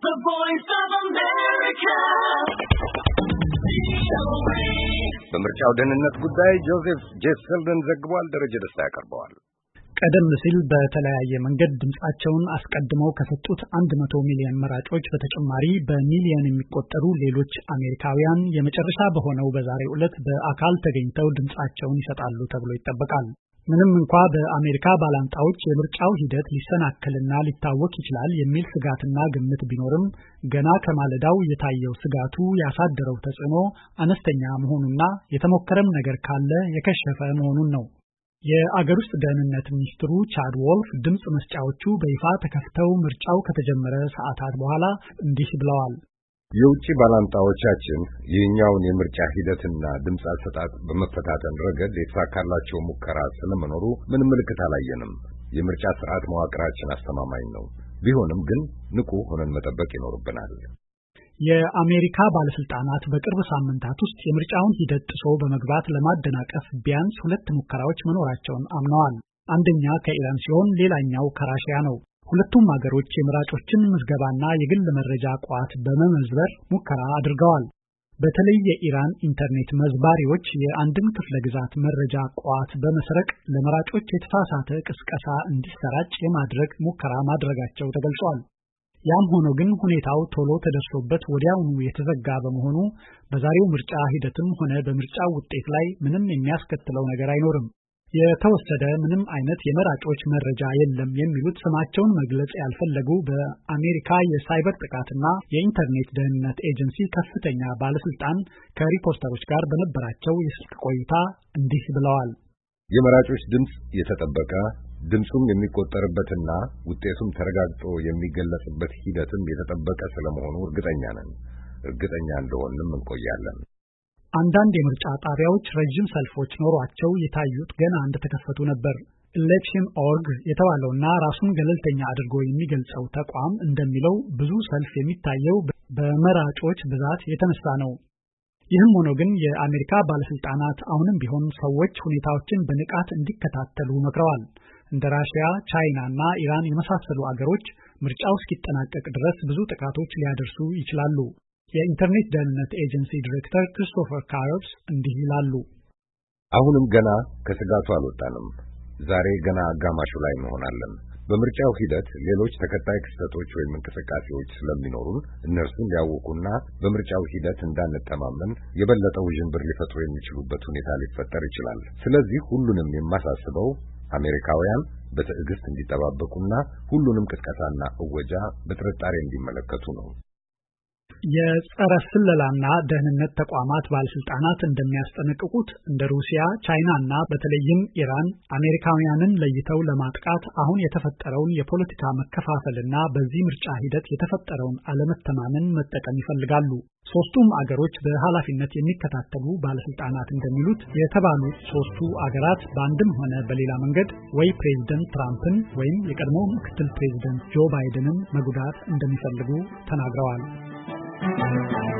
The Voice of America. በምርጫው ደህንነት ጉዳይ ጆሴፍ ጄሰልደን ዘግቧል። ደረጀ ደስታ ያቀርበዋል። ቀደም ሲል በተለያየ መንገድ ድምጻቸውን አስቀድመው ከሰጡት 100 ሚሊዮን መራጮች በተጨማሪ በሚሊዮን የሚቆጠሩ ሌሎች አሜሪካውያን የመጨረሻ በሆነው በዛሬው ዕለት በአካል ተገኝተው ድምጻቸውን ይሰጣሉ ተብሎ ይጠበቃል። ምንም እንኳ በአሜሪካ ባላንጣዎች የምርጫው ሂደት ሊሰናከልና ሊታወክ ይችላል የሚል ስጋትና ግምት ቢኖርም ገና ከማለዳው የታየው ስጋቱ ያሳደረው ተጽዕኖ አነስተኛ መሆኑና የተሞከረም ነገር ካለ የከሸፈ መሆኑን ነው። የአገር ውስጥ ደህንነት ሚኒስትሩ ቻድ ወልፍ ድምጽ መስጫዎቹ በይፋ ተከፍተው ምርጫው ከተጀመረ ሰዓታት በኋላ እንዲህ ብለዋል። የውጭ ባላንጣዎቻችን ይህኛውን የምርጫ ሂደትና ድምጽ አሰጣጥ በመፈታተን ረገድ የተሳካላቸው ሙከራ ስለመኖሩ ምንም ምልክት አላየንም። የምርጫ ስርዓት መዋቅራችን አስተማማኝ ነው። ቢሆንም ግን ንቁ ሆነን መጠበቅ ይኖርብናል። የአሜሪካ ባለስልጣናት በቅርብ ሳምንታት ውስጥ የምርጫውን ሂደት ጥሶ በመግባት ለማደናቀፍ ቢያንስ 2 ሙከራዎች መኖራቸውን አምነዋል። አንደኛ ከኢራን ሲሆን ሌላኛው ከራሺያ ነው። ሁለቱም ሀገሮች የመራጮችን ምዝገባና የግል መረጃ ቋት በመመዝበር ሙከራ አድርገዋል። በተለይ የኢራን ኢንተርኔት መዝባሪዎች የአንድን ክፍለ ግዛት መረጃ ቋት በመስረቅ ለመራጮች የተሳሳተ ቅስቀሳ እንዲሰራጭ የማድረግ ሙከራ ማድረጋቸው ተገልጿል። ያም ሆኖ ግን ሁኔታው ቶሎ ተደርሶበት ወዲያውኑ የተዘጋ በመሆኑ በዛሬው ምርጫ ሂደትም ሆነ በምርጫው ውጤት ላይ ምንም የሚያስከትለው ነገር አይኖርም። የተወሰደ ምንም አይነት የመራጮች መረጃ የለም የሚሉት ስማቸውን መግለጽ ያልፈለጉ በአሜሪካ የሳይበር ጥቃትና የኢንተርኔት ደህንነት ኤጀንሲ ከፍተኛ ባለስልጣን ከሪፖርተሮች ጋር በነበራቸው የስልክ ቆይታ እንዲህ ብለዋል። የመራጮች ድምጽ የተጠበቀ ድምጹም የሚቆጠርበትና ውጤቱም ተረጋግጦ የሚገለጽበት ሂደትም የተጠበቀ ስለመሆኑ እርግጠኛ ነን። እርግጠኛ እንደሆንም እንቆያለን። አንዳንድ የምርጫ ጣቢያዎች ረጅም ሰልፎች ኖሯቸው የታዩት ገና እንደተከፈቱ ነበር። election.org የተባለውና ራሱን ገለልተኛ አድርጎ የሚገልጸው ተቋም እንደሚለው ብዙ ሰልፍ የሚታየው በመራጮች ብዛት የተነሳ ነው። ይህም ሆኖ ግን የአሜሪካ ባለስልጣናት አሁንም ቢሆን ሰዎች ሁኔታዎችን በንቃት እንዲከታተሉ መክረዋል። እንደ ራሺያ፣ ቻይና እና ኢራን የመሳሰሉ አገሮች ምርጫው እስኪጠናቀቅ ድረስ ብዙ ጥቃቶች ሊያደርሱ ይችላሉ። የኢንተርኔት ደህንነት ኤጀንሲ ዲሬክተር ክሪስቶፈር ካርብስ እንዲህ ይላሉ። አሁንም ገና ከስጋቱ አልወጣንም። ዛሬ ገና አጋማሹ ላይ እንሆናለን። በምርጫው ሂደት ሌሎች ተከታይ ክስተቶች ወይም እንቅስቃሴዎች ስለሚኖሩን እነርሱን ሊያውቁና በምርጫው ሂደት እንዳንተማመን የበለጠ ውዥንብር ሊፈጥሩ የሚችሉበት ሁኔታ ሊፈጠር ይችላል። ስለዚህ ሁሉንም የማሳስበው አሜሪካውያን በትዕግስት እንዲጠባበቁና ሁሉንም ቅስቀሳና እወጃ በጥርጣሬ እንዲመለከቱ ነው። የጸረ ስለላና ደህንነት ተቋማት ባለስልጣናት እንደሚያስጠነቅቁት እንደ ሩሲያ፣ ቻይና እና በተለይም ኢራን አሜሪካውያንን ለይተው ለማጥቃት አሁን የተፈጠረውን የፖለቲካ መከፋፈልና በዚህ ምርጫ ሂደት የተፈጠረውን አለመተማመን መጠቀም ይፈልጋሉ። ሶስቱም አገሮች በኃላፊነት የሚከታተሉ ባለስልጣናት እንደሚሉት የተባሉት ሶስቱ አገራት በአንድም ሆነ በሌላ መንገድ ወይ ፕሬዝዳንት ትራምፕን ወይም የቀድሞ ምክትል ፕሬዝዳንት ጆ ባይደንን መጉዳት እንደሚፈልጉ ተናግረዋል።